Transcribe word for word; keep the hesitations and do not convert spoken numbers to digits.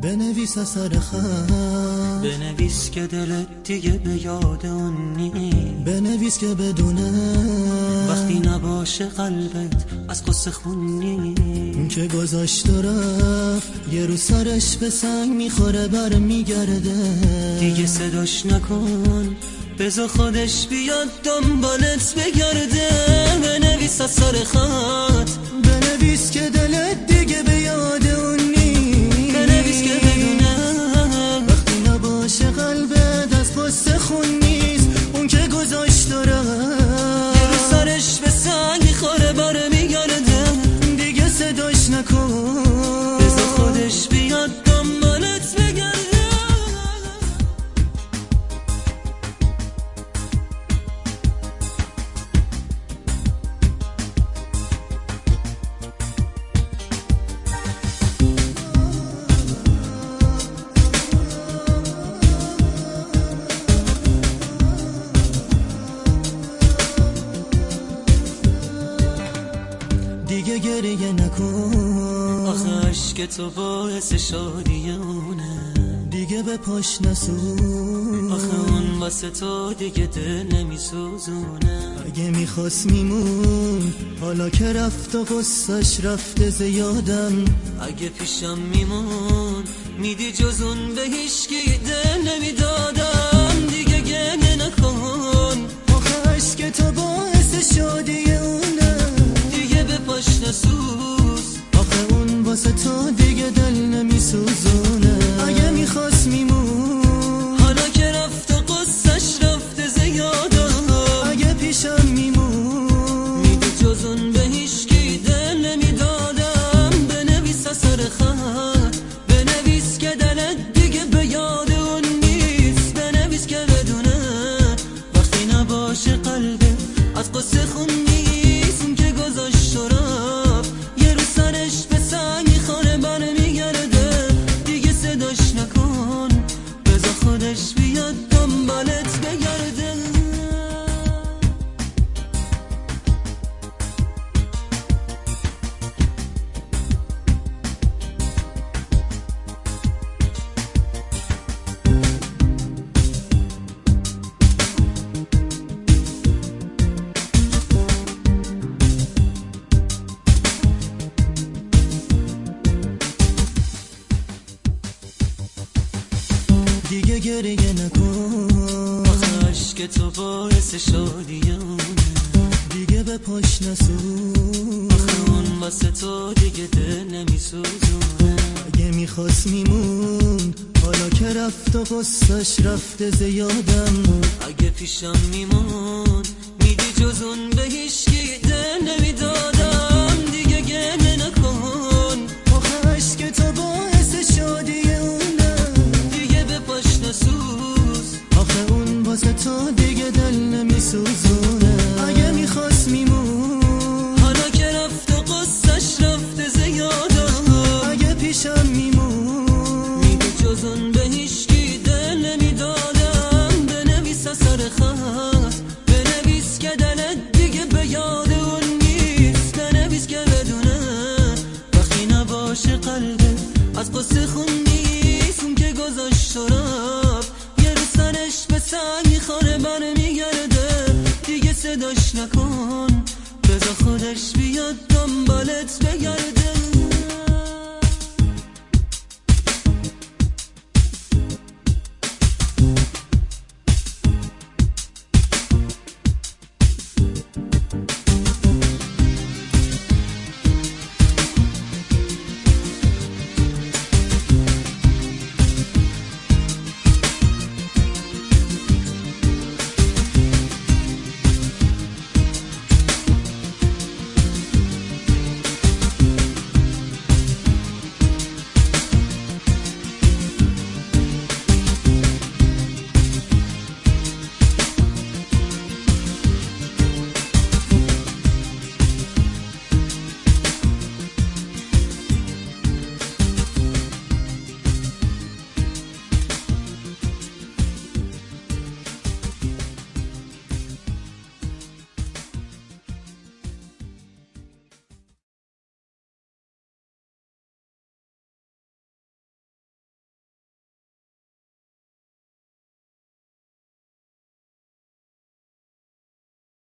بنویس اثر خط، بنویس که دلت دیگه به یاد اون نیست، بنویس که بدونه وقتی نباشه قلبت از قصه خونی اون که گذاشت و رفت یه رو سرش به سنگ میخوره بر میگرده. دیگه صداش نکن بذار خودش بیاد دنبالت بگرده. بنویس اثر خط، بنویس که دلت دیگه به یاد اون نیست، بنویس که بدونه وقتی نباشه قلبت از قصه خون نیست اون که گذاشت و رفت یه رو سرش به سنگ میخوره بر میگرده. دیگه صداش نکن بذار خودش بیاد دنبالت بگرده. دیگه گریه نکن آخه عشق تو باعث شادی اونه، دیگه به پاش نسون آخه اون واسه تو دیگه دل نمیسوزونه. اگه میخواست میمون حالا که رفت و قصهش رفته زیادم، اگه پیشم میمون میدی جز اون به هیچکی دل نمیدادم. دیگه گریه نکن آخه عشق تو باعث شادی اونه، دیگه به پاش نسوز آخه اون واسه تو دیگه دل نمیسوزونه. اگه میخواست میمون حالا که رفت و قصهش رفته زیادم، اگه پیشم میمون میدی جز اون به هیچکی دل نمیدادم. بنویس اثر خط، بنویس که دلت دیگه به یاد اون نیست، بنویس که بدونه وقتی نباشه قلبت از قصه خون نیست. اون که گذاشت و رفت یه رو سرش به سنگ میخوره بر میگرده. دیگه صداش نکن بذار خودش بیاد دنبالت بگرده. دیگه گریه نکن آخه عشق تو باعث شادی اونه، دیگه به پاش نسون آخه اون واسه تو دیگه دل نمیسوزونه. اگه میخواست میمون حالا که رفت و قصهش رفته زیادم، اگه پیشم میمون میدی جز اون به هیچکی دل نمیدادم. دیگه گریه نکن آخه عشق تو باعث شادی اونه، دیگه به پاش نسوز آخه اون واسه تو دیگه دل نمیسوزونه. اگه میخواست میمون حالا که رفت و قصهش رفته زیادم، اگه پیشم میمون میدی جز اون به هیچکی دل نمیدادم. بنویس اثر خط، بنویس که دلت دیگه به یاد اون نیست، بنویس که بدونه وقتی نباشه قلبت از قصه خون نیست. اون که گذاشت و رفت یه رو سرش به سنگ میخوره بر میگرده. دیگه صداش نکن بذار خودش بیاد دنبالت بگرده.